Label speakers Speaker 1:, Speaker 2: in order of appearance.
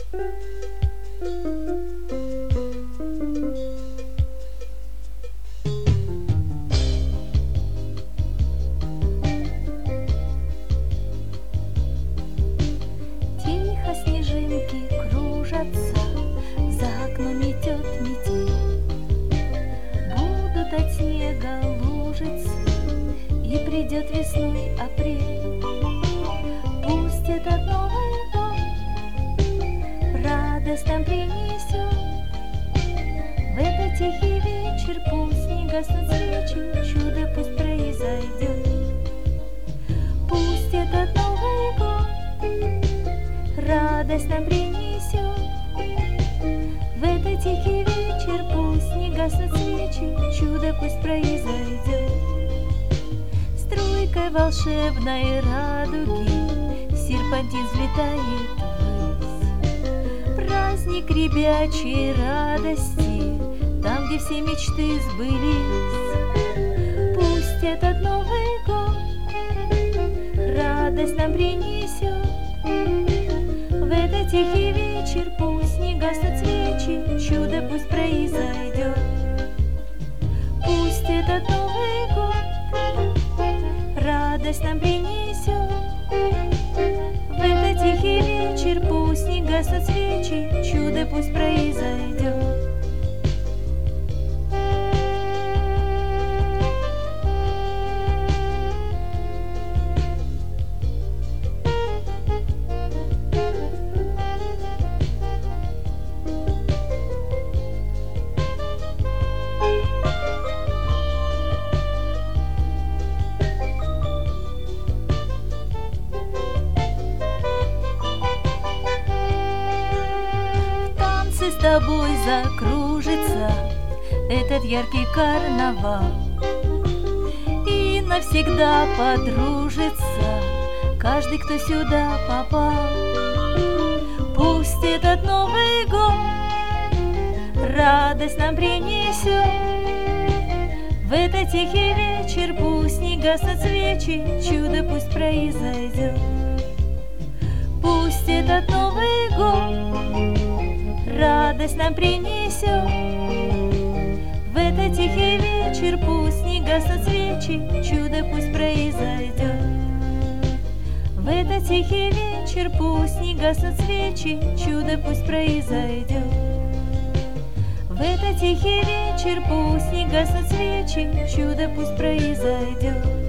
Speaker 1: Тихо снежинки кружатся, за окном метет метель. Будут от снега лужицы, и придет весной апрель. Пусть этот Новый год радость нам принесет. В этот тихий вечер пусть не гаснут свечи, чудо пусть произойдет. Пусть этот Новый год радость нам принесет. В этот тихий вечер пусть не гаснут свечи, чудо пусть произойдет. Струйкой волшебной радуги серпантин взлетает ввысь. Праздник ребячей радости, там, где все мечты сбылись. Пусть этот Новый год радость нам принесет. В этот тихий вечер пусть не гаснут свечи, чудо пусть произойдет. Пусть этот Новый год радость нам принесет. В этот тихий вечер пусть не гаснут свечи, чудо пусть произойдет. С тобой закружится этот яркий карнавал, и навсегда подружится каждый, кто сюда попал. Пусть этот Новый год радость нам принесет. В этот тихий вечер пусть не гаснут свечи, чудо пусть произойдет. Пусть этот Новый год радость нам принесет. В этот тихий вечер пусть не гаснут свечи, чудо пусть произойдет. В этот тихий вечер пусть не гаснут свечи, чудо пусть произойдет. В этот тихий вечер пусть не гаснут свечи, чудо пусть произойдет.